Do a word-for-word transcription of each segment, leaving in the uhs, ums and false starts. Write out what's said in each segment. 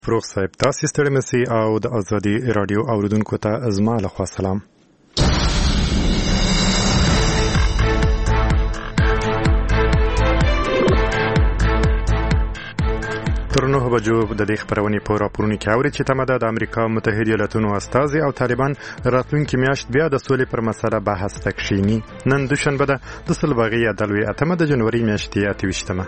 فروغ صاحب تاسو ستړي مسي او د ازادي رادیو اوریدونکو ته زما له خوا سلام. تر نهه بجو د دې خبرونې په راپورونو کې اوري چې تمه ده د امریکا متحده ایالاتونو استازي او طالبان راتلونکي میاشت بیا د سولې پر مسله بحث تکشینی. نن دوشنبه ده د سلبغي عدالوي اتمه د جنوري میاشتې اته ویشتمه.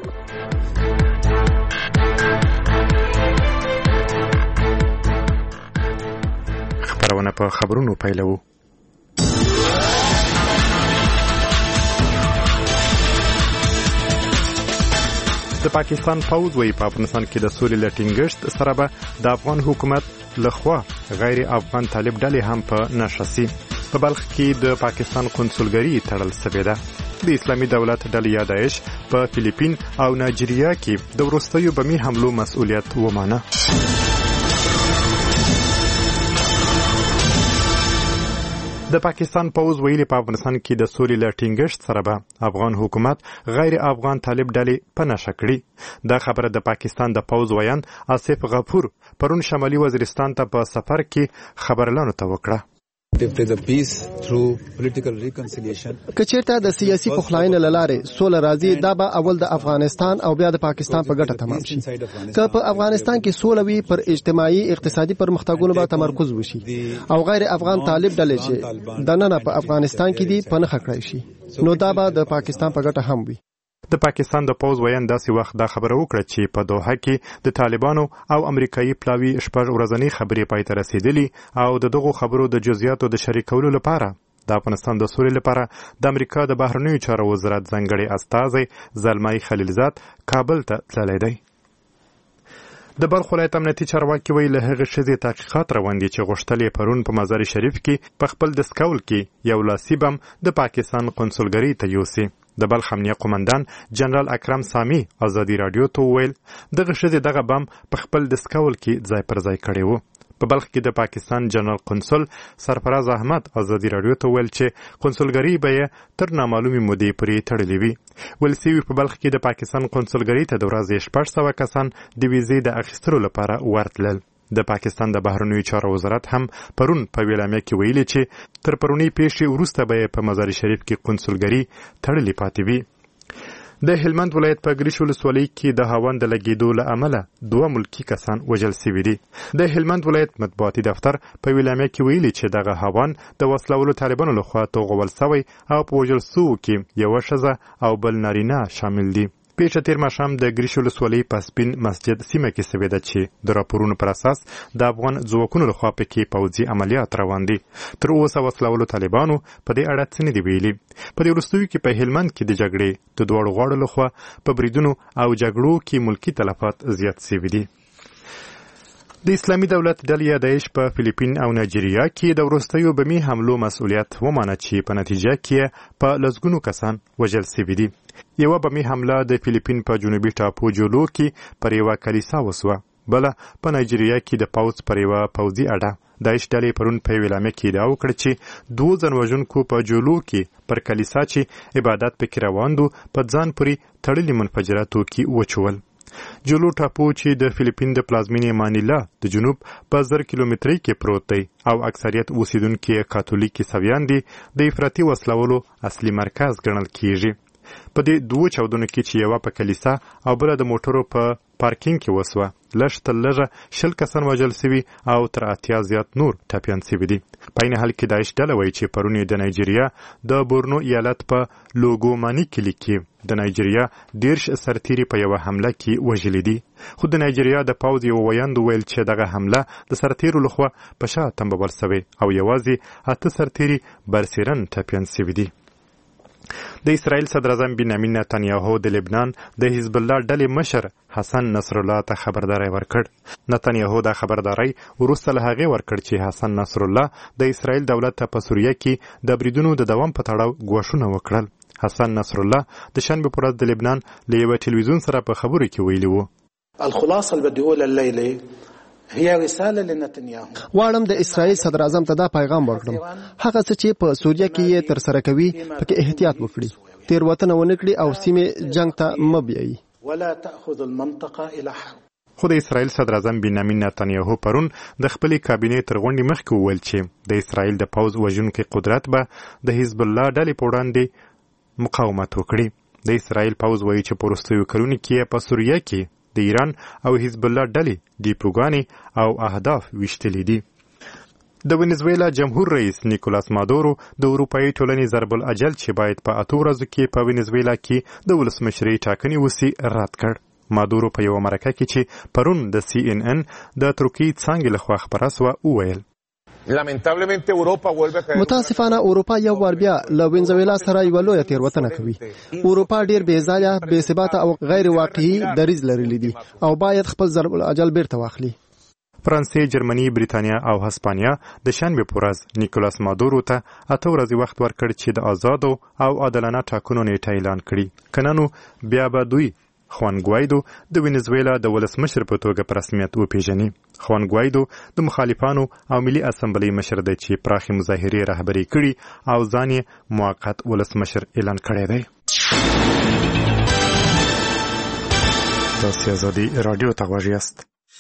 خبرونه په خبرونو پیلو. د پاکستان فوج وی په افغانستان کې د سولې لټینګشت سره به د افغان حکومت لخوا غیر افغان طالب ډلې هم په نشسي. په بلخ کې د پاکستان قونسلګري تړل شوې ده. د اسلامي دولت ډلې یا داعش په فلیپین او نایجیریا کې د وروستیو بمي حملو مسؤلیت ومانه. د پاکستان پوز ویلي په افغانستان کې د سولې لټینګشت سره به افغان حکومت غیر افغان طالب ډلې په نشه کړي. دا خبره د پاکستان د پوز ویان آصف غفور پرون شمالي وزیرستان ته په سفر کې خبرلانو ته وکړه. کچیرته د سیاسي پخلاینې لاره سوله راځي دا به اول د افغانستان او بیا د پاکستان په ګټه تمام شي. که په افغانستان کې سوله وي پر اجتماعي اقتصادي پرمختګونو به تمرکز وشي او غیر افغان طالب ډلې چې د نن په افغانستان کې دي په نخښه کړی شي نو دا به د پاکستان په ګټه هم وي. د پاکستان د پوز ویان داسې وخت دا خبره وکړه چې په دوحه کې د طالبانو او امریکایي پلاوی شپږ ورځنی خبرې پای ته رسیدلي او د دغو خبرو د جزئیاتو د شریکولو لپاره د افغانستان د سولې لپاره د امریکا د بهرنیو چارو وزارت ځانګړي استازی زلمای خلیلزاد کابل ته تللی دی. د بلخ ولایت امنیتي چارواکي ویل له هغه ښځې تحقیقات روان دي چې غوښتل یې پرون په مزار شریف کې په خپل دستکول کې یو لاسي بم د پاکستان قونسلګرۍ ته یوسي. د بلخ امنیه قومندان جنرال اکرم سامي ازادي رادیو ته ویل دغه ښځې دغه بم په خپل دستکول کې ځای پر ځای کړی و. په بلخ کې د پاکستان جنرال قونسل سرفراز احمد ازادي رادیو ته ویل چې قونسلګرۍ به یې تر نامعلومې مودې پورې تړلې وي. ویل سوي په بلخ کې د پاکستان قونسلګرۍ ته د ورځې شپږ سوه کسان د ویزې د اخیستلو لپاره ورتلل. د پاکستان د بهرنیو چارو وزارت هم پرون په ویلامه کې ویلي چې تر پرونی پیښې وروسته به په مزار شریف کې قونسلګرۍ تړلې پاتې وي. د هلمند ولایت په ګریش ولسوالۍ کې د هاون د لګېدو له امله دوه ملکي کسان وژل شوي دي. د هلمند ولایت مطبوعاتي دفتر په ویلامه کې ویلي چې دغه هاون د وسلوالو طالبانو لخوا توغول شوی او په وژل شوو کې یوه ښځه او بل نارینه شامل دي. پیښه تیر ماښام د ګریش ولسوالۍ په سپین مسجد سیمه کې شوې ده چې د راپورونو پر اساس د افغان ځواکونو لخوا پکې پوځي عملیات روان دي. تر اوسه وسلوالو طالبانو په دې اړه څه نه دي ویلي. په دې وروستیو کې په هلمند کې د جګړې د دواړو غاړو لخوا په بریدونو او جګړو کې ملکي تلفات زیات شوي دي. د اسلامي دولت ډلې یا داعش په فلیپین او نایجیریا کې د وروستیو بمي حملو مسؤلیت ومانه چې په نتیجه کې په لسګونو کسان وژل شوي دي. یوه بمي حمله د فلیپین په جنوبي ټاپو جولو کې پر یوه کلیسا وسوه. بله په نایجیریا کې د پوځ پر یوه پوځي اډه داعش ډلې پرون په ویلامه کې ادعا وکړه چې دوه ځانوژونکو په جولو کې پر کلیسا چې عبادت پکې روان دو په ځان پورې تړلي منفجره توکي وچول. جولو ټاپو چې د فلیپین د پلازمینې مانیلا د جنوب په زر کیلومترۍ کې پروت دی او اکثریت اوسیدونکي کاتولیک عیسویان دي د افراطي وسلوالو اصلي مرکز ګڼل کیږي. په دې دوه چاودنو کې چې یوه په کلیسا او بله د موټرو په پارکینګ کې وسوه لږ تر لږه شل کسان وژل شوي او تر اتیا زیات نور ټپیان شوي دي. په عین حال کې داعش ډله وایي چې پرون یې د نایجیریا د بورنو ایالت په لوګوماني کلي کې د نایجیریا دېرش سرتیري په یوه حمله کې وژلي دي. خو د نایجیریا د پوځ یو ویاند ویل چې دغه حمله د سرتیرو لخوا په شا تنبول شوې او یوازې اته سرتیري برسیرن ټپیان شوي دي. د اسرائیل صدر اعظم بنیامین نتانیاهو د لبنان د حزب الله ډلې مشر حسن نصر الله ته خبرداری ورکړ. نتانیاهو دا خبرداری وروسته له هغې ورکړ چې حسن نصر الله د اسرائیل دولت ته په سوریه کې د بریدونو د دوام په تړاو ګواښونه وکړل. حسن نصر الله د شنبې په ورځ د لبنان له یوه ټلویزیون سره په خبرو کې ویلي وو الخلاصه اللي بدي اقولها الليله هي رساله لنتنياهو. واړم د اسرائیل صدر اعظم ته دا پیغام ورکړم هغه څه چې په سوریه کې یې تر سره کوي پکې احتیاط وکړي، تیروتنه ونه کړي او سیمې جنگ ته مه بیایي. ولا تاخذ المنطقه الى حرب. خو د اسرائیل صدر اعظم بنیامین نتانیاهو پرون د خپلې کابینې تر غونډې مخکې وویل چې د اسرائیل د پوځ وژونکي قدرت به د حزب الله ډلې په وړاندې مقاومت وکړي. د اسرائیل پوځ وایي چې په وروستیو کلونو کې په سوریه کې د ایران او حزب الله ډلې ډیپوګانې او اهداف ویشتلي دي. د وینزویلا جمهور رئیس نیکولاس مادورو د اروپایي ټولنې ضرب الاجل چې باید په اتو ورځو کې په وینزویلا کې د ولسمشرۍ ټاکنې وسي رد کړ. مادورو په یوه مرکه کې چې پرون د سی ان ان د ترکیې څانګې لخوا خپره سوه وویل متاسفانه اروپا یو وار بیا له وینزویلا سره یوه لویه تېروتنه کوي. اروپا ډېر بې ځایه، بې ثباته او غیر واقعي دریځ لرلی دي او باید خپل ضرب الاجل بیرته واخلي. فرانسې، جرمني، بریتانیا او هسپانیا د شنبې په ورځ نیکولاس مادورو ته اته ورځې وخت ورکړ چې د آزادو او عادلانه ټاکنو نیټه اعلان کړي. که نه نو بیا به دوی خوان ګوایدو د وینزویلا د ولسمشر په توګه په رسمیت وپیژني. خوان ګوایدو د مخالفانو او ملي اسمبلۍ مشر دی چې پراخې مظاهرې رهبري کړي او ځان یې موقت ولسمشر اعلان کړی دی. تاسو آزادي رادیو ته غوږ یاست.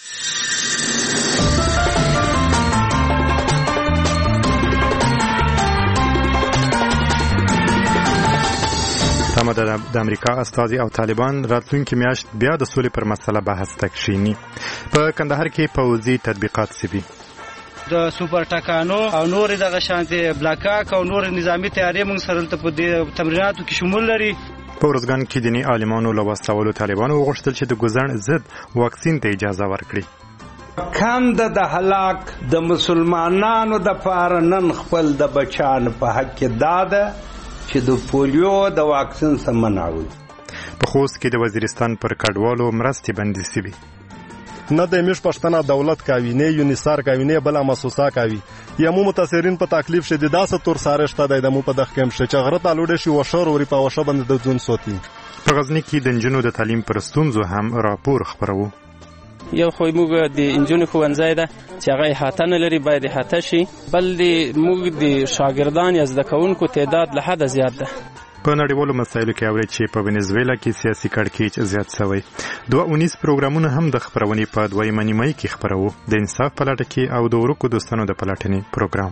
د امریکا استازي او طالبان راتلونکي میاشت بیا د سولې پر مسله بحث ته کښیني. په کندهار کې پوځي تطبیقات سوي. د سوپر ټکانو او نور دغه شانتي بلاکاک او نور نظامی تیاری موږ سره په دې تمریناتو کې شمول لري. په ورځګان کې دیني عالمانو له وسلو طالبانو وغوښتل چې د ګوزن ضد واکسین ته اجازه ورکړي. کند د هلاک د مسلمانانو د پاره نن خپل د بچان په حق کې داده چې د پولیو د واکسین سم منعوي. په خوست کې د وزیرستان پر کډوالو مرستې بندي سوي. نه د میش پښتنه دولت کوي، نه یونیسار کوي، نه بل مؤسسه کوي. یمو متاثرین په تکلیف شه د داسه تور ساره شته د مو په دغه کم شه چې غره تعلوډ شي وشور وري په وشه باندې د ځون سوتي. په غزنی کې د انجنونو د تعلیم پر ستونزو هم راپور خبرو. یو خو موږ د انجونې ښوونځی ده چې هغه احاطه نه لري، باید احاطه شي. بل د موږ د شاګردان یا زده کوونکو تعداد له حده زیات ده. په نړیوالو مسایلو کې اوري چې په وینزویلا کې سیاسي کړکېچ زیات شوی. دوه اونیز پروګرامونه هم د خبرونې په دویمه نیمایي کې خبرو. د انصاف په لټه کې او د ورکو دوستانو د پلټنې پروګرام.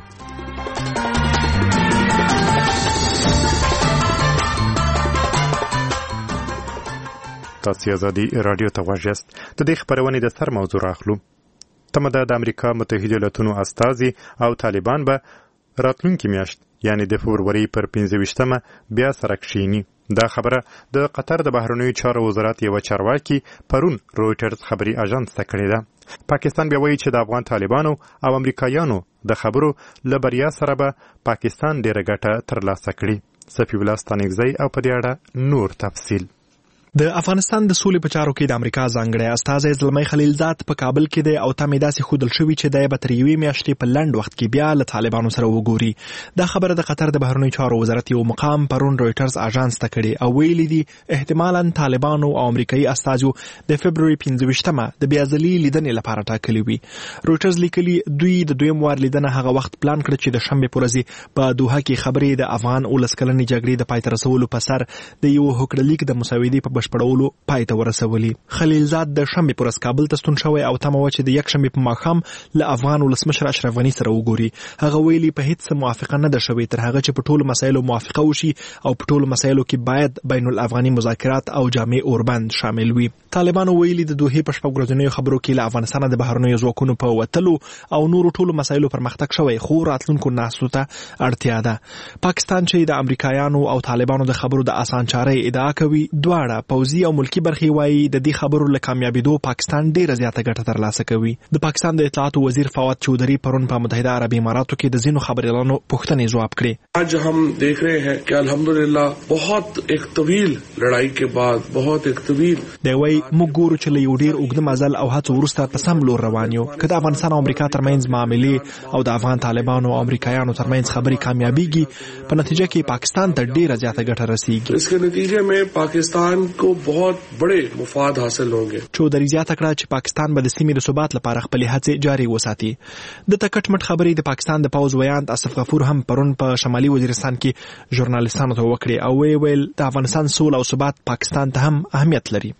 تاسو آزادي رادیو ته غوږ یاست. د دې خبرونې د سر موضوع راخلو. تمه ده د امریکا متحده ایالاتونو استازي او طالبان به راتلونکي میاشت یعنی د فبروري پر پنځه ویشتمه بیا سره کښیني. دا خبره د قطر د بهرنیو چارو وزارت یو چارواکي پرون رویټرز خبري اژانس ته کړې ده. پاکستان بیا وایي چې د افغان طالبانو او امریکایانو د خبرو له بریا سره به پاکستان ډېره ګټه ترلاسه کړي. صفي الله ستانکزی او په دې اړه نور تفصیل. د افغانستان د سولې په چارو کې د امریکا ځانګړی استازی زلمی خلیلزاد په کابل کې دی او تمې داسې ښودل شوي چې دی به تر یوې میاشتې په لنډ وخت کې بیا له طالبانو سره وګوري. دا خبره د قطر د بهرنیو چارو وزارت یو مقام پرون رویټرز اژانس ته کړې او ویلي دي احتمالاً طالبانو او امریکایي استازو د فبروري پنځه ویشتمه د بیا ځلي لیدنې لپاره ټاکلې وي. رویټرز لیکلي دوی د دویم وار لیدنه هغه وخت پلان کړ چې د شنبې په ورځ په دوحه کې خبرې د افغان ولس کلنې جګړې د پای ته رسولو په سر د یو هوکړلیک د مسودې په بشپړولو پای ته ورسولي. خلیلزاد د شنبې په ورځ کابل ته ستون شوی او تمه وه چې د یکشنبې په ماښام له افغان ولسمشر اشرف غني سره وګوري. هغه ویلي په هیڅ موافقه نه ده شوې تر هغه چې په ټولو مسایلو موافقه وشي او په ټولو مسایلو کې باید بین الافغاني مذاکرات او جامع اوربند شامل وي. طالبانو ویلي د دوحې په شپږ ورځنیو خبرو کې له افغانستان د بهرنیو ځواکونو په وتلو او نورو ټولو مسایلو پرمختګ شوی، خو راتلونکو ناستو ته اړتیا ده. پاکستان چې د امریکایانو او طالبانو د خبرو د اسان چارې ادعا کوي، دواړه پوځي او ملکی برخې وایي د دې خبرو له کامیابېدو پاکستان ډیره زیاته ګټه ترلاسه کوي. د پاکستان د اطلاعاتو وزیر فواد چودھری پرون په متحده عربي اماراتو کې د ځینو خبريالانو پوښتنې ځواب کړې. आज हम देख रहे हैं कि अल्हम्दुलिल्लाह बहुत एक तवील लड़ाई के बाद बहुत एक तवील دی وایي موږ ګورو چې له یو ډیر اوږده مزل او هڅو وروسته په سم لور روان یو. که د افغانستان او امریکا ترمنځ معاملې او د افغان طالبانو او امریکایانو ترمنځ خبرې کامیابیږي، په نتیجه کې پاکستان ته ډیره زیاته ګټه رسیږي. इसके नतीजे में पाकिस्तान को बहुत बड़े مفاد حاصل होंगे. چودھری زیاته کړه چې پاکستان به د سیمې د ثبات لپاره خپلې هڅې جاري وساتي. د تکټ مټ خبرې د پاکستان د پوځ ویاند اسف غفور هم پرون په شمالي وزیرستان کې ژورنالیستانو ته وکړې او ویل د افغانستان سوله او ثبات پاکستان ته هم اهمیت لري.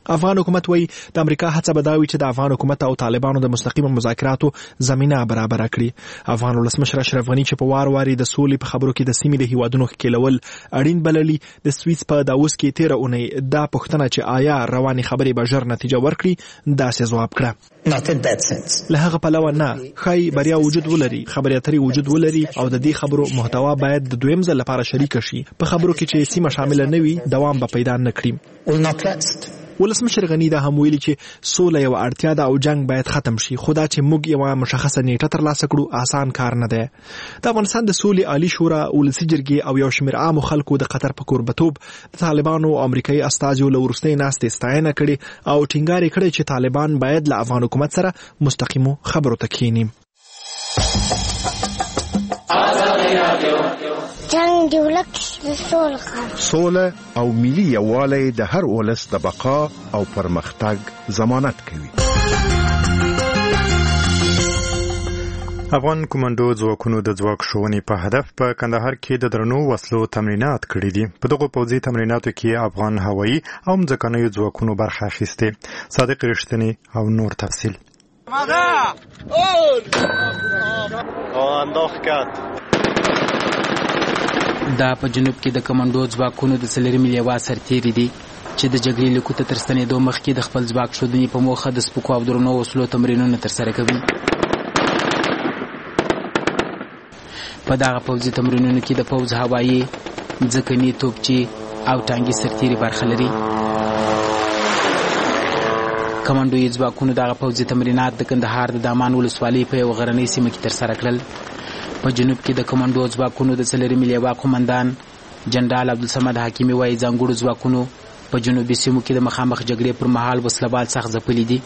افغان حکومت وایي د امریکا هڅه به دا وي چې د افغان حکومت او طالبانو د مستقیمو مذاکراتو زمینه برابره کړي. افغان ولسمشر اشرف غني چې په وار واري د سولې په خبرو کې د سیمې د هیوادونو ښکېلول اړین بللي، د سویس په داووس کې تیره اونۍ دا پوښتنه چې آیا روانې خبرې به ژر نتیجه ورکړي داسې ځواب کړه. له هغه پلوه نه، ښایي بریا وجود ولري، خبرې اترې وجود ولري او د دې خبرو محتوا باید د دویم ځل لپاره شریک شي. په خبرو کې چې سیمه شامل نه وي دوام به پیدا نه کړي. ولسمشر غني دا هم ویلي چې سوله یو اړتیا ده او جنگ باید ختم شي، خو دا چې موږ یو مشخصه نیټه ترلاسه کړو آسان کار نه دی. د افغانستان د سولې عالی شورا، ولسي جرګې او یو شمېر عامو خلکو د قطر په کوربتوب د طالبانو او امریکایي استازیو له وروستۍ ناستې ستاینه کړې او ټینګار یې کړی چې طالبان باید له افغان حکومت سره مستقیمو خبرو ته کښیني. جنگ دی ولک د سوله سوله او ملي یووالی د هر ولس د بقا او پرمختګ ضمانت کوي. افغان کمانډو ځواکونو د ځواک ښوونې په هدف په کندهار کې د درنو وسلو تمرینات کړي دي. په دغو پوځي تمریناتو کې افغان هوایي او ځمکنیو ځواکونو برخه اخیستې. صادق رښتینی او نور تفصیل. دا په جنوب کې د کمانډو ځواکونو د څلورمې لیوا سرتیري دي چې د جګړې له کوته تر ستنېدو مخکې د خپل ځواک ښودنې په موخه د سپکو او درنو وسلو تمرینونه ترسره کوي. په دغه پوځي تمرینونو کې د پوځ هوایي، ځمکني توپچي او ټانګي سرتیري برخه لري. کمانډوي ځواکونو دغه پوځي تمرینات د کندهار د دامان ولسوالۍ په یو غرنۍ سیمه کې ترسره کړل. په جنوب کې د کمانډو ځواکونو د څلورمې لیوا قومندان جنرال عبدالصمد حکیمي وایي ځانګړو ځواکونو په جنوبي سیمو کې د مخامخ جګړې پر مهال وسلوال سخت ځپلي دي.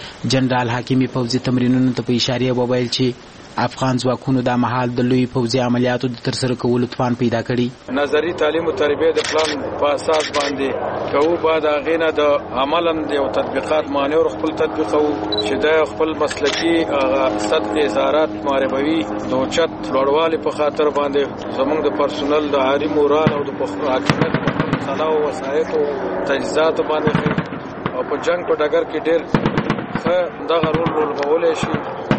جنرال حکیمي پوځي تمرینونو ته په اشاره وویل چې افغان ځواکونو دا مهال د لوی پوځي عملیاتو د ترسره کولو توان پیدا کړي. نظری تعلیم او تربیه د پلان په اساس باندې کوو، بعد هغه نه د عملاً د تطبیقات مانور خپل تطبیقو چې د خپل مسلکی سطح ادارات معربوي د اوچت لوړوالي په خاطر باندې زموږ د پرسونل د عاری مورال او د حاکمیت صلاح او وسایط او تجهیزات باندې او په جنگ په ډګر کې ډېر ښه دغه رول لوبولی شي.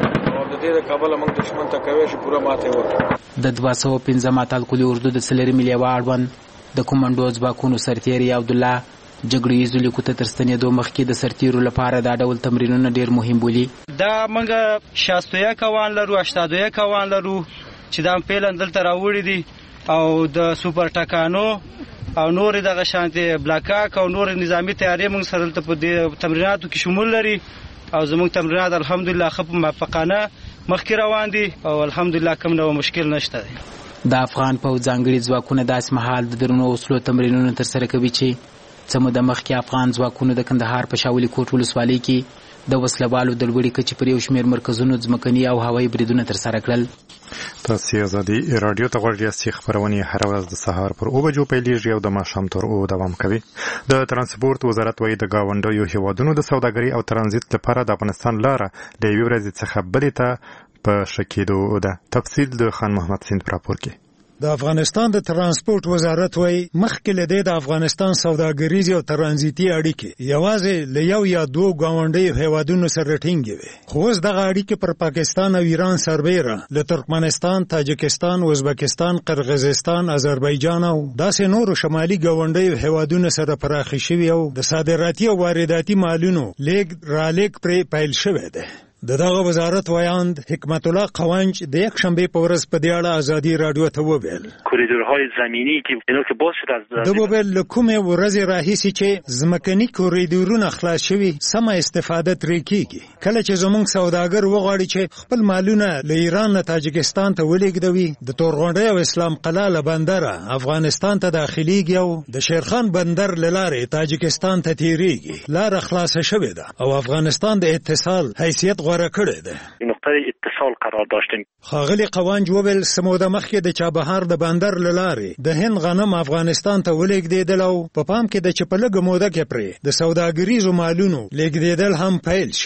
د دې د کابل موږ دښمن ته کوي چې پوره ماته وکړي. د دوه سوه پنځم اتلکلي اردو د څلورمې لیوا اړوند د کمانډو ځواکونو سرتیري عبدالله جګړیزو لیکو ته تر ستنېدو مخکې د سرتیرو لپاره دا ډول تمرینونه ډېر مهم بولي. دا موږ شاستویه کوان لرو، اشتادویه کوان لرو چې دا پیلن دلته راوړي دي او د سوپر ټکانو او نور دغه شانتي بلاکاک او نور نظامی تیاری موږ سره په دې تمریناتو کې شمول لري او زموږ تمرینات الحمدلله خپ موافقانه مخکې روان دي او الحمدلله کوم نو مشکل نشته. د افغان په ځانګړي ځواکونه داس مهال د درنو وسلو تمرینونه ترسره کوي چې څه موده مخکې افغان ځواکونو د کندهار په شاولي کوټ ولسوالۍ کې د وسلوالو د لوړې کچې پر یو شمېر مرکزونو ځمکني او هوایي بریدونه ترسره کړل. تاسو ازادي رادیو ته غوږ یاست. خبرونه هر ورځ د سهار پر اوه بجو پیلېږي او د ماښام تر اوه دوام کوي. د ترانسپورت وزارت وايي د گاونډیو هیوادونو د سوداګرۍ او ترانزیت لپاره د افغانستان لاره د یوې ورځې څخه بلې ته په شکېدو ده. تفصیل د خان محمد سیند راپور کې. د افغانستان د ترانسپورت وزارت وايي مخکې له دې د افغانستان سوداګریز او ترانزیتي اړیکې یوازې له یو یا دوه گاونډیو هیوادونو سره ټینګې وي، خو اوس دغه اړیکې پر پاکستان او ایران سربیره له ترکمنستان، تاجکستان، ازبکستان، قرغیزستان، آذربایجان او داسې نورو شمالي گاونډیو هیوادونو سره پراخې شوي او د صادراتي او وارداتي مالونو لیږد رالېږد پرې پیل شوی دی. د دغه وزارت وایاند حکمت الله قوانج د یک شنبه په ورځ په دې اړه ازادي رادیو ته وویل کوریدورهای زمینی که اینا که باز شد از د وویل له کومې ورځې راهیسې چې ځمکني کوریدورونه خلاص شوي سمه استفاده ترې کیږي. کله چې زموږ سوداګر وغواړي چې خپل مالونه له ایران نه تاجکستان ته ولېږدوي، د تورغونډۍ او اسلام قلعه له بندره افغانستان ته داخليږي او د شیرخان بندر له لارې تاجکستان ته تیریږي. لاره خلاصه شوې ده او افغانستان د اتصال حیثیت کړی ده. نقطه اتصال قرار داشتیم. خاغلی قوانج وویل سموده مخکې د چابهار د بندر له لارې د هند غنم افغانستان ته ولېږدېدل او په پام کې د چې په لږه موده کې پرې د سوداګریزو مالونو لېږدېدل هم پیل شي.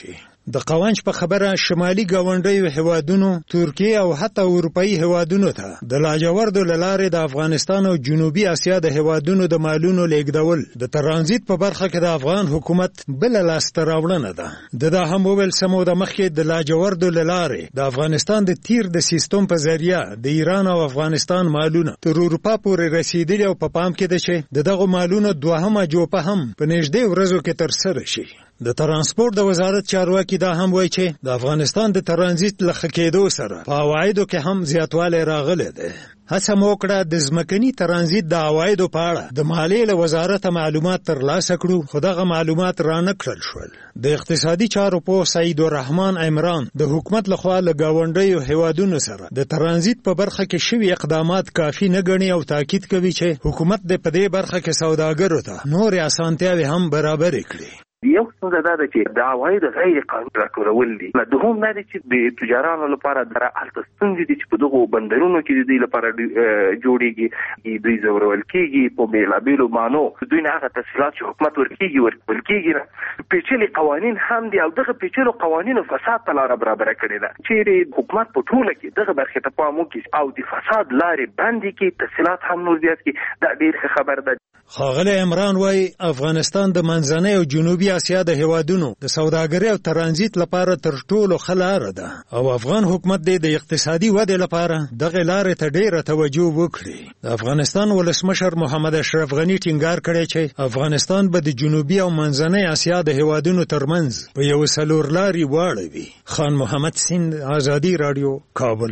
د قوانچ په خبره شمالي ګاونډیو هیوادونو ترکیه او حتی اروپאי هیوادونو ته د لاجوردو لارې د افغانستان او جنوبي اسیا د هیوادونو د مالونو لیږدول د ترانزیت په برخه کې د افغان حکومت بل لاسته راوړنه ده. د دا هم ویل سمو د مخکې د لاجوردو لارې د افغانستان د تیر د سیستم په ذریعہ د ایران او افغانستان مالونه تر اروپا پورې رسیدلي او په پام کې ده چې د دغه مالونو دوهمه جوپه هم په نږدې ورځو کې ترسره شي. د ترانسپورت د وزارت چارواکي دا هم وایي چې د افغانستان د ترانزیت له ښه کېدو سره په عوایدو کې هم زیاتوالی راغلی دی. هڅه مو وکړه د ځمکني ترانزیت د عوایدو په اړه د مالیې له وزارته معلومات ترلاسه کړو، خو دغه معلومات رانه کړل شول. د اقتصادي چارو پوه سعید الرحمن عمران د حکومت لخوا له ګاونډیو هیوادونو سره د ترانزیت په برخه کې شوي اقدامات کافي نه ګڼي او تاکید کوي چې حکومت د په دې برخه کې سوداګرو ته نورې اسانتیاوې هم برابرې کړي. یو څنګه دا چې د عواید غیر قانوني راکول دي، دوهم دا چې د تجارانو لپاره د التستنځ دي چې په دغه بندرونو کې د دې لپاره جوړیږي، دوی زورول کېږي په بیلابیلو مانو، دوی نه هغه تفصیلات چې حکومت ورکېږي ورکول کېږي. پیچلي قوانین هم دي او دغه پیچلو قوانینو فساد ته لاره برابره کړې ده. چیرې حکومت په ټوله کې دغه برخې ته پام وکړي او د فساد لارې بندې کړي، تفصیلات هم نور زیات کړي، دا ډېر ښه خبر ده. ښاغلی عمران وایي افغانستان د منځنۍ او جنوبي اسیا د هیوادونو د سوداګرۍ او ترانزیت لپاره تر ټولو ښه لاره ده او افغان حکومت دی د اقتصادي ودې لپاره دغه لارې ته ډېره توجه وکړي. د افغانستان ولسمشر محمد اشرف غني ټینګار کړی چې افغانستان به د جنوبي او منځنۍ اسیا د هیوادونو ترمنځ په یو څلورلاري واړوي. خان محمد سیند، ازادي راډیو، کابل.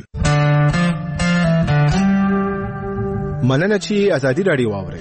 مننه چې ازادي راډیو واورئ.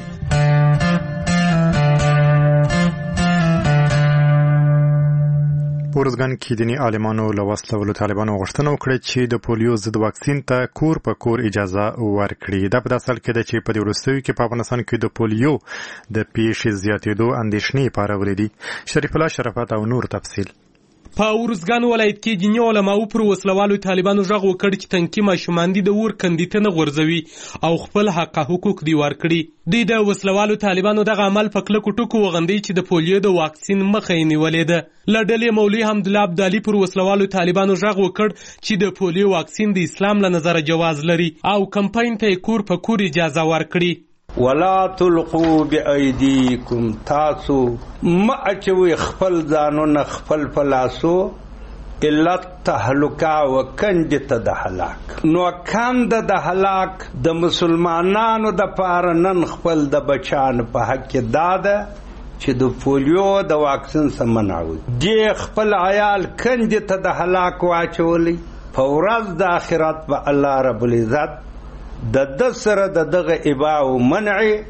ورزګان کې دیني عالمانو له وسلو طالبانو غوښتنه وکړه چې د پولیو ضد واکسین ته کور په کور اجازه ورکړي. دا په داسې حال کې ده چې په دې وروستیو کې په افغانستان کې د پولیو د پیښې زیاتېدو اندېښنې پارولې دي. شریف الله شرافت او نور تفصیل. په ورزګان ولایت کې دیني علماو پر وسلوالو طالبانو غږ وکړ چې تنکي ماشومان دي د ور کندې ته نه غورځوي او خپل حق حقوق دی ورکړي. دوی د وسلوالو طالبانو دغه عمل په کلکو ټکو وغندي چې د پولیو د واکسین مخه یې نیولې ده. له ډلې مولوي حمدالله عبدالي پر وسلوالو طالبانو غږ وکړ چې د پولیو واکسین د اسلام له نظره جواز لري او کمپاین ته کور په کور اجازه ورکړي. ولا تلقوا بأيديكم، تاسو ما اچوي خپل ځانونه خپل پلاسو الا تهلكا وکنجت د هلاک. نو کند د هلاک د مسلمانانو د پاره نن خپل د بچان په حق کې داده چې د پولیو د واکسین سمناوي دی خپل عیال کنجت د هلاک واچولي په ورځ د آخرت په الله رب العزت د د سره د دغه اباء او منع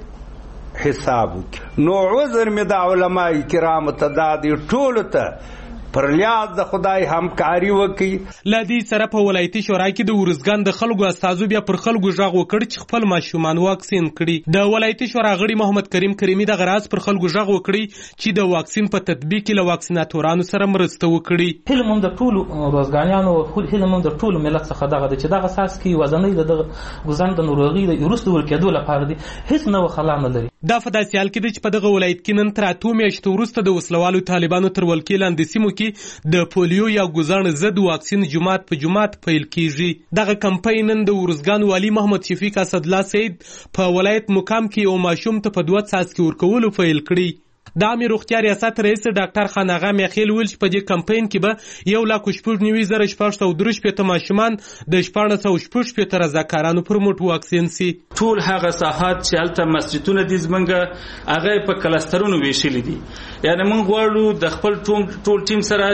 حساب. نو عذر می د علماء کرام ته دادی ټول ته پر لیاز د خدای همکاري وکي. لدی سره په ولایتي شورا کې د ورزګان د خلکو استازو بیا پر خلکو ژغ وکړ چې خپل ماشومان واکسین کړي. د ولایتي شورا غړي محمد کریم کریمی د غراز پر خلکو ژغ وکړي چې د واکسین په تطبیق کې له واکسیناتورانو سره مرسته وکړي. هلمم د ټولو روزګانیانو خو هلمم د ټولو ملت څخه دغه چې دغه اساس کې وزنۍ د ګزند ناروغي د ورستو ورکېدو لپاره دي هیڅ نو خلانه لري. دا فداسیال کې چې په دغه ولایت کې نن تر اتو میاشتو وروسته د وسلوالو طالبانو تر ولکې لاندې سیمو کې د پولیو یا ګزان ضد واکسین جماعت په جماعت پیل کیږي. دغه کمپاین نن د ورزګان والی محمد شفیق اسدالله سید په ولایت مقام کې او ماشوم ته په دوه ساس کې ورکول پیل کړی. د عامه روغتیا ریاست رئیس ډاکټر خان اغا میخیل ویل چې په دې کمپاین کې به یو لاک شپږ نوي زره شپږ سوه درې شپېته ماشومان د شپاړس سوه شپږ شپېته رضاکارانو پر مټ واکسین سي. ټول هغه ساحات چې هلته مسجدونه دي زمونږ هغه په کلسترونو ویشلي دي. یعنې موږ غواړو د خپل ټول ټیم سره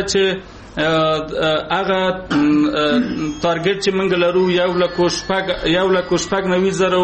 چې هغه تارګټ چې موږ لرو یو لک شپږ یو لک شپږ نوي زره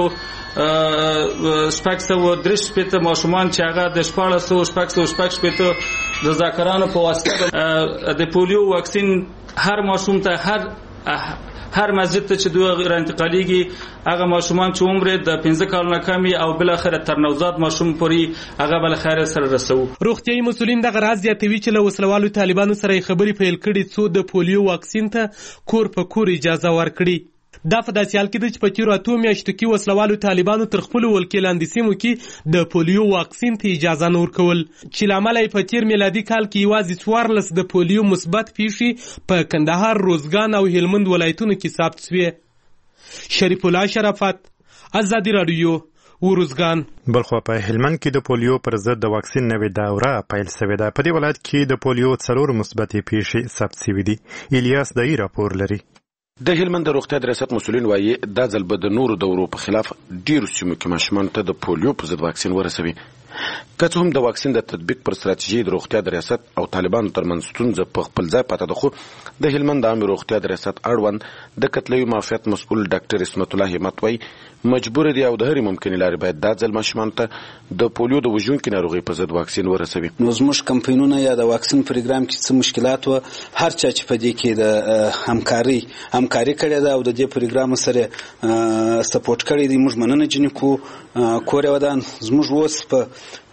شپږ سوه درې شپېته ماشومان چې هغه د شپاړس سوه شپږ سوه شپږ شپېته د رضاکارانو په واسطه د پولیو واکسین هر ماشوم ته هر هر مسجد ته چې دوه غیر انتقالیږي هغه ماشومان چې عمر د پنځه کالو کمی او بل اخر تر نوزاد ماشوم پورې هغه بل خیر سره رسو. روغتيایي مسولین دغه راز زیاتوي چې له وسلوالو طالبانو سره خبري پیل کړي څو د پولیو واکسین ته کور په کور اجازه ورکړي. دا په داسې حال کې ده چې په تېرو اتو میاشتو کې وسلوالو طالبانو تر خپلو ولکې لاندې سیمو کې د پولیو واکسین ته اجازه نه ورکول چې له امله یې په تېر میلادي کال کې یوازې څوارلس د پولیو مثبت پیښې په کندهار، روزګان او هلمند ولایتونو کې ثبت شوې. شریف الله شرافت، ازادي راډیو، وروزګان. بلخوا په هلمند کې د پولیو پر ضد د واکسین نوې دوره پیل شوې ده. په دې ولایت کې د پولیو څلور مثبتې پیښې ثبت شوې دي. الیاس دای راپور لري. د هلمند د روغتیا د ریاست مسؤلین وایي دا ځل به د نورو دورو په خلاف ډیرو سیمو کې ماشومانو ته د پولیو پر ضد واکسین ورسوي. که څه هم د واکسین د تطبیق پر ستراتیژي د روغتیا د ریاست او طالبانو ترمنځ ستونزه په خپل ځای پاتې ده، خو د هلمند د عامې روغتیا د ریاست اړوند د کتلوي معافیت مسؤل ډاکټر اسمت الله همت وایي مجبور دي او د هرې ممکنې لارې باید دا ځل ماشومانو ته د پولیو د وژونکې ناروغۍ په ضد واکسین ورسوي. نو زموږ کمپاینونه یا د واکسین پروګرام کې څه مشکلات وه، هر چا چې په دې کې د همکاري همکاري کړې ده او د دې پروګرام سره سپورټ کړی دی، موږ مننه جنې کوو. کور ودان زموږ اوس په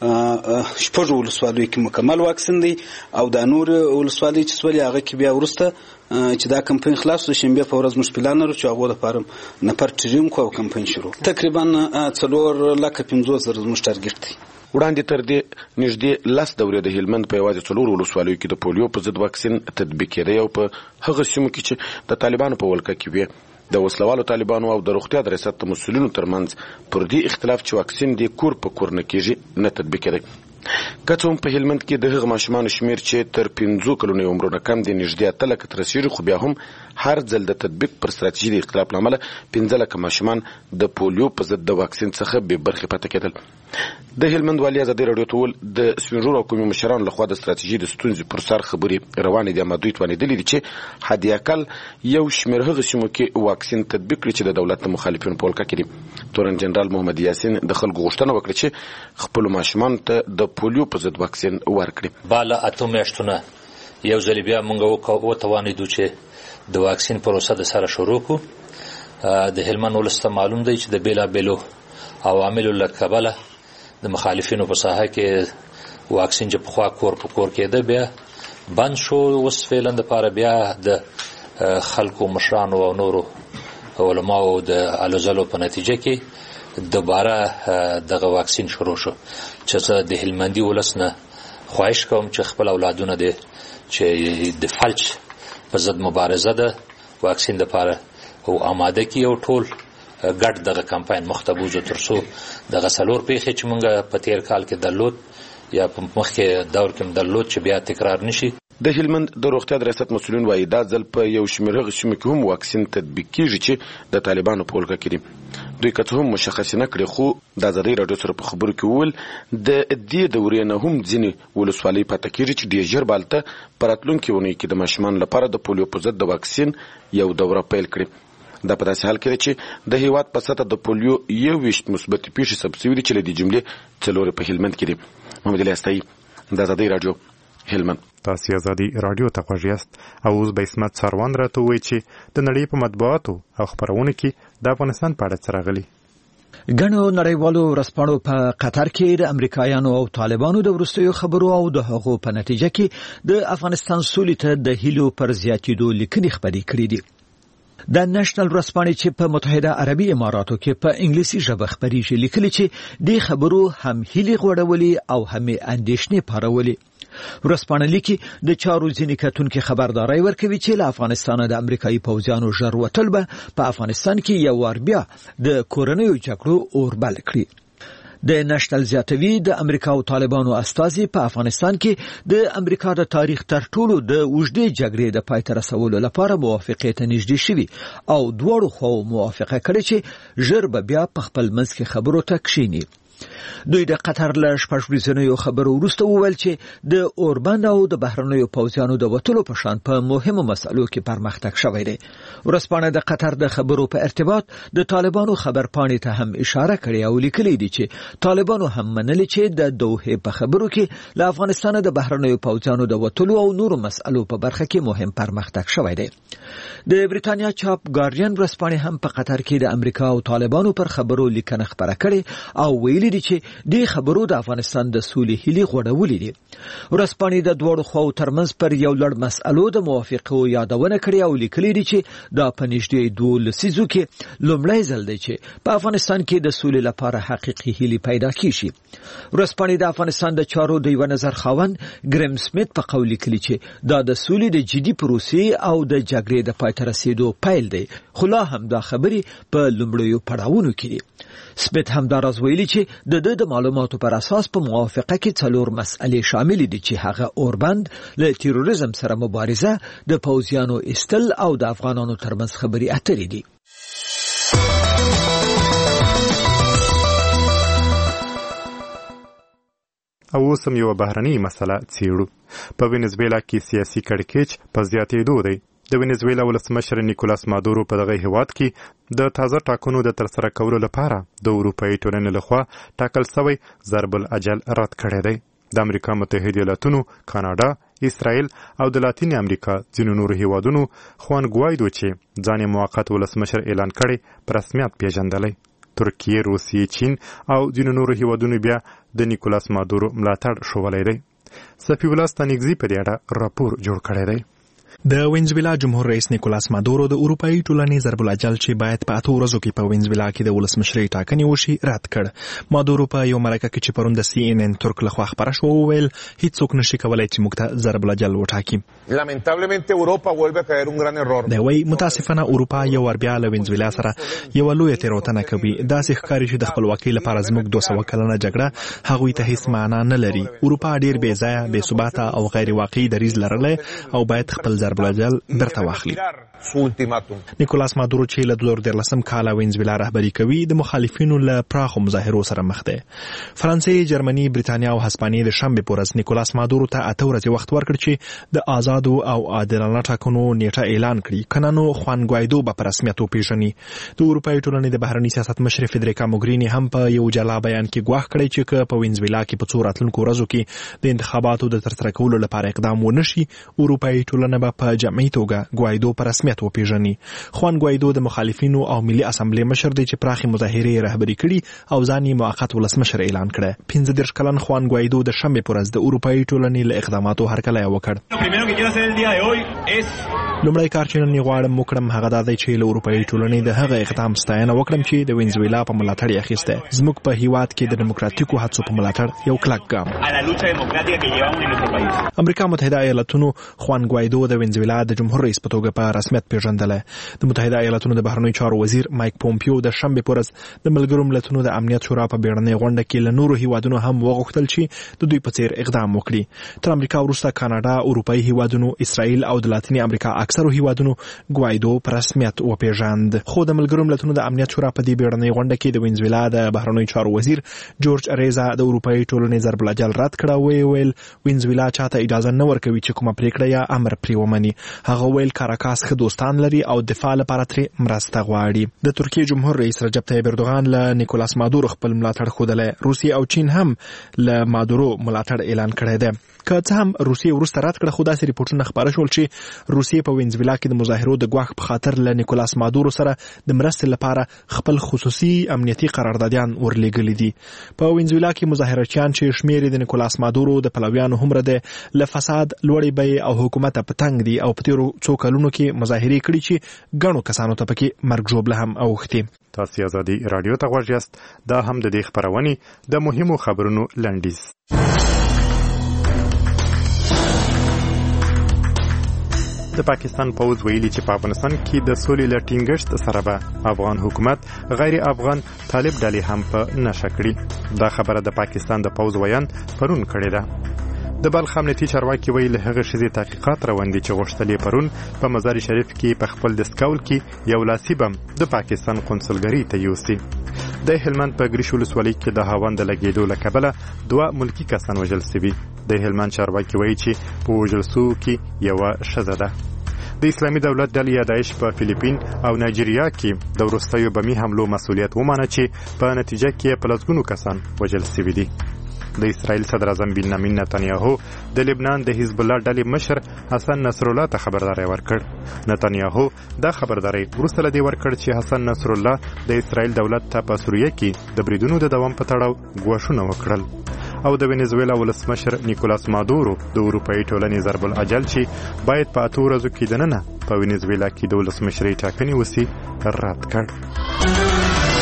شپږو ولسوالیو کې مکمل واکسین دی او د نور ولسوالۍ چې سولې هغه کې بیا وروسته چې دا کمپاین خلاص شو، شنبه په ورځ موږ پلان لرو چې هغه لپاره نفر ټریم کو او کمپاین شروع. تقریبا څلور لکه پنځوس زره زموږ ټارګټ دی. وړاندې تر دې نږدې لس دورې د هلمند په یوازې څلور ولسوالیو کې د پولیو په ضد واکسین تطبیق کېده او په هغه سیمو کې چې د طالبانو په ولکه کې وي د وسلوالو طالبانو او د روغتیا د ریاست د مسؤلینو ترمنځ پر دې اختلاف چې واکسین دې کور په کور نه کېږي نه تطبیق کېده. که څه هم په هلمند کې د هغه ماشومانو شمېر چې تر پنځو کلونو عمر نه کم دی نږدې اته لکه ته رسېږي، خو بیا هم هر ځل د تطبیق پر ستراتیژي د اختلاف له امله پنځه لکه ماشومان د پولیو په ضد د واکسین څخه بې برخې پاتې کېدل. د هلمند والي ازادي راډیو ته وویل د سپین ږیرو او قومي مشرانو لخوا د ستراتیژي د ستونزې پر سر خبرې روانې دي، اما دوی توانېدلي دي چې حد اقل یو شمېر هغه سیمو کې واکسین تطبیق کړي چې د دولت د مخالفینو په ولکه کې دي. تورن جنرال محمد یاسین د خلکو غوښتنه وکړه چې خپلو ماشومانو ته د پولیو په ضد واکسین ورکړي. بالا اته میاشتونه یو ځل بیا موږ وتوانېدو چې د واکسین پروسه د سره شروع کړو. د هلمند ولس ته معلوم دی چې د بېلابېلو عواملو له کبله د مخالفینو په ساحه کې واکسین چې پخوا کور په کور کېده بیا بند شو. اوس فعلا دپاره بیا د خلکو مشرانو او نورو علماو د الوزلو په نتیجه کې دوباره دغه واکسین شروع شو چې زه د هلمندي ولس نه خواهش کوم چې خپل اولادونه دي چې د فلج په ضد مبارزه ده واکسین دپاره او آماده کړي او ټول ګډ دغه کمپاین مخ ته بوځو تر څو دغه څلور پیښې چې موږ په تېر کال کې درلود یا په مخکې دور کې درلود چې بیا تکرار نشي. د هلمند د روغتیا د ریاست مسؤلین وایي دا ځل په یو شمېر هغه سیمو کې هم واکسین تطبیق کېږي چې د طالبانو په ولکه کې دي. دوی که څه هم مشخص نه کړي، خو د ازادۍ راډیو سره په خبرو کې وویل د دې دورې نه هم ځینې ولسوالۍ پاتې کېږي چې ډېر ژر به هلته په راتلونکې اونۍ کې د ماشومانو لپاره د پولیو په ضد د واکسین یو دوره پیل کړي. دا په داسې حال کې ده چې د هېواد په سطحه د پولیو یو ویشت مثبتې پیښې ثبت شوي دي چې له دې جملې څلورې په هلمند کې دي. محمد الیاس تایي، د ازادۍ راډیو، هلمند. تاسې ازادي راډیو ته غوږ یاست او اوس به عصمت سروان راته ووایي چې د نړۍ په مطبوعاتو او خپرونو کې د افغانستان په اړه څه راغلي. ګڼو نړیوالو ورځپاڼو په قطر کې د امریکایانو او طالبانو د وروستیو خبرو او د هغو په نتیجه کې د افغانستان سولې ته د هیلو پر زیاتېدو لیکنې خپرې کړې دي. د نېشنل ورځپاڼې چې په متحده عربي اماراتو کې په انګلیسي ژبه خپریږي لیکلي چې د خبرو هم هیلې غوړولې او هم اندېښنې پارولې. ورځپاڼه لیکي د چارو ځینې کتونکي خبرداری ورکوي چې له افغانستانه د امریکایي پوځیانو ژر وتل به په افغانستان کې یو وار بیا د کورنیو جګړو اور بل کړي. د نېشنل زیاتوي د امریکا او طالبانو استازي په افغانستان کې د امریکا د تاریخ تر ټولو د اوږدې جګړې د پای ته رسولو لپاره موافقې ته نږدې شوي او دواړو خواو موافقه کړې چې ژر به بیا په خپل منځ کې خبرو ته کښیني. دوی د قطر له شپږ ورځنیو خبرو وروسته وویل چې د اوربند او د بهرنیو پوځیانو د وتلو په شان په مهمو مسألو کې پرمختګ شوی دی. ورځپاڼه د قطر د خبرو په ارتباط د طالبانو خبرپاڼې ته هم اشاره کړې او لیکلي دي چې طالبانو هم منلي چې د دوحې په خبرو کې له افغانستان د بهرنیو پوځیانو د وتلو او نورو مسألو په برخه کې مهم پرمختګ شوی دی. د بریتانیا چاپ ګارډین ورځپاڼې هم په قطر کې د امریکا او طالبانو پر خبرو لیکنه خبره کړې او ویلي دي چې د خبرو د افغانستان د سولې هیلې غوړولې دي. ورځپاڼې د دوړو خواو ترمنځ پر یو لړ مسألو د موافقو یادونه کړې او لیکلي دي چې دا په نږدې دوه لسیزو کې لومړی ځل دی چې په افغانستان کې د سولې لپاره حقیقي هیلې پیدا کیږي. ورځپاڼې د افغانستان د چارو د یو نظر خاوند ګریم سمیت په قول لیکلي چې دا د سولې د جدي پروسې او د جګړې د پای ته رسیدو پیل دی، خو لا هم دا خبرې په لومړیو پړاوونو کې دي. سمیت هم دا راز ویلي چې د د معلوماتو پر اساس په موافقه کې څلور مسئلې شامل دي چې هغه اوربند له تیروریزم سره مبارزه، د پوځیانو ایستل او د افغانانو ترمنځ خبرې اترې دي. او اوس هم یوه بهرنۍ مسله څیړو. په وینزویلا کې سیاسي کړکېچ په زیاتېدو دی. د وینزویلا ولسمشر نیکولاس مادورو په دغه هیواد کې د تازه ټاکنو د ترسره کولو لپاره د اروپایي ټولنې لخوا ټاکل سوی ضرب الاجل رد کړی دی. د امریکا متحده ایالاتونو، کاناډا، اسرائیل او د لاتین امریکا ځینو نورو هیوادونو خوان ګوایدو چې ځان موقت ولسمشر اعلان کړی په رسمیت پیژندلی. ترکیه، روسیې، چین او ځینو نورو هیوادونو بیا د نیکولاس مادورو ملاتړ ښوولی دی. صفی الله ستانکزي په دې اړه راپور جوړ کړی دی. د وینزویلا جمهور رئیس نیکولاس مادورو د اروپایي ټولنې ضرب الاجل چې باید په اته ورځو کې په وینزویلا کې د ولسمشرۍ ټاکنې وشي رد کړ. مادورو په یو مرکه کې چې پرون د سی ان ان ترک لخوا خبره شوه وویل هیڅوک نشي کولی چې موږ ته ضرب الاجل وټاکي. دی وايي متاسفانه اروپا یو ور بیا له وینزویلا سره یوه لویه تېروتنه کوي. داسې ښکاري چې د خپلواکۍ لپاره زموږ دوه سوه کلنه جګړه هغوی ته هیڅ معنا نه لري. اروپا ډېر بې ځایه، بې ثباته او غیر واقعي دریځ لرلی او باید خپل ضرب الاجل برته واخلي. نیکولاس مادورو چې له دوه زره دیارلسم کاله وینزویلا رهبري کوي د مخالفینو له پراخو مظاهرو سره مخ دی. فرانسې، جرمني، بریتانیا او هسپانیې د شنبې په ورځ نیکولاس مادورو ته اته ورځې وخت ورکړ چې د آزادو او عادلانه ټاکنو نیټه اعلان کړي، کنه نو خوان ګوایدو به په رسمیت وپېژني. د اروپایي ټولنې د بهرني سیاست مشر فدریکا موګریني هم په یو جلا بیان کې ګواښ کړی چې که په وینزویلا کې په څو راتلونکو ورځو کې د انتخاباتو د ترسره کولو لپاره اقدام ونه شي، اروپایي ټولنه به په جمعي توګه ګوایدو په رسمیت وپېژني. خوان ګوایدو د مخالفینو او ملي اسامبلې مشر دی چې پراخې مظاهرې رهبري کړي او ځان یې موقت ولسمشر اعلان کړی. پنځه دېرش کلن خوان ګوایدو د شنبې په ورځ د اروپایي ټولنې له اقداماتو هرکلی وکړ. لومړی کار چې نن یې غواړم وکړم هغه دا دی چې له اروپایي ټولنې د هغه اقدام ستاینه وکړم چې د وینزویلا په ملاتړ یې اخیستی. زموږ په هیواد کې د ډیموکراتیکو هڅو په ملاتړ یو کلک ګام. امریکا متحده ایالاتونو خوان ګوایدو د وینزویلا د جمهور رئیس په توګه په رسمیت پیژندلی. د متحده ایالاتونو د بهرنیو چارو وزیر مایک پومپیو د شنبې په ورځ د ملګرو ملتونو د امنیت شورا په بیړنۍ غونډه کې له نورو هیوادونو هم وغوښتل چې د دوی په څیر اقدام وکړي. تر امریکا وروسته کاناډا، اروپایي هیوادونو، اسرائیل او د لاتینې امریکا اکثرو هیوادونو ګوایدو په رسمیت وپېژاند. خو د ملګرو ملتونو د امنیت شورا په دې بیړنۍ غونډه کې د وینزویلا د بهرنیو چارو وزیر جورج ریزا د اروپایي ټولنې ضرب الاجل رد کړه او ویل وینزویلا چاته اجازه نه ورکوي چې کومه پریکړه یا امر پرې ومني. هغه ویل کاراکاس ښه دوستان لري او دفاع لپاره ترې مرسته غواړي. د ترکیې جمهور رئیس رجب طیب اردوغان له نیکولاس مادورو خپل ملاتړ ښودلی. روسیې او چین هم له مادورو ملاتړ اعلان کړی دی. که څه هم روسیې وروسته رد کړه، خو داسې ریپورټونه خپاره شول چې روسیې په وینزویلا کې د مظاهرو د ګواښ په خاطر له نیکولاس مادورو سره د مرستې لپاره خپل خصوصي امنیتي قراردادیان ورلېږلي دي. په وینزویلا کې مظاهرچیان چې شمېر د نیکولاس مادورو د پلویانو هومره دی له فساد، لوړې بیې او حکومت په تنګ دي او په تېرو څو کلونو کې مظاهرې کړي چې ګڼو کسانو ته پکې مرګ ژوبله هم اوښتې. تاسو ازادي رادیو ته غوږ یاست. دا هم د دې خپرونې د مهمو خبرونو لنډیز. د پاکستان پوز ویلي چې په افغانستان کې د سولې له ټینګښت سره به افغان حکومت غیر افغان طالب ډلې هم په نشه کړي. دا خبره د پاکستان د پوز ویان پرون کړې ده. د بلخ امنیتي چارواکي ویل له هغه ښځې تحقیقات روان دي چې غوښتل یې پرون په مزار شریف کې په خپل دستکول کې یو لاسي بم د پاکستان قونسلګرۍ ته یوسي. د هلمند په ګریش ولسوالۍ کې د هاوند د لګېدو له کبله دوه ملکي کسان وژل سوي. د هلمند چارواکي وایي چې په وژل سوو کې یوه ښځه ده. د اسلامي دولت ډلې یا داعش په فلیپین او نایجیریا کې د وروستیو بمي حملو مسؤلیت ومانه چې په نتیجه کې په لسګونو کسان وژل سوي دي. د اسرائیل صدر اعظم بنیامین نتنیاهو د لبنان د حزب الله ډلې مشر حسن نصر الله ته خبرداری ورکړ. نتنیاهو دا خبرداری وروسته له دې ورکړ چې حسن نصر الله د اسرائیل دولت ته په سوریه کې د بریدونو د دوام په تړاو ګواښونه وکړل. او د وینزویلا ولسمشر نیکولاس مادورو د اروپایي ټولنې ضرب الاجل چې باید په اتو ورځو کې دننه په وینزویلا کې د ولسمشرۍ ټاکنې وسي رد کړ.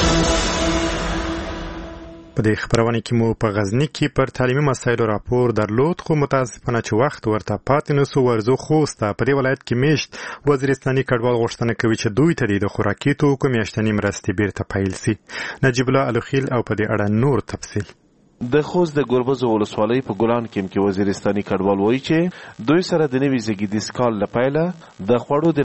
په دې خبرونه کې مو په غزنی کې پر تعلیمي مسایلو راپور درلود، خو متاسفانه چې وخت ورته پاتې نسو. ورزو خوسته په دې ولایت کې میشت وزیرستاني کډوال غوښتنه کوي چې دوی ته د خوراکي توکو میاشتنۍ مرستې بیرته پیل سي. نجیب الله الوخیل او په دې اړه نور تفصیل. د خوست د ګربز ولسوالۍ په ګلان کې کې وزیرستاني کډوال وایي چې دوی سره د نوي زیږیدیز کال لپاره د خوړو د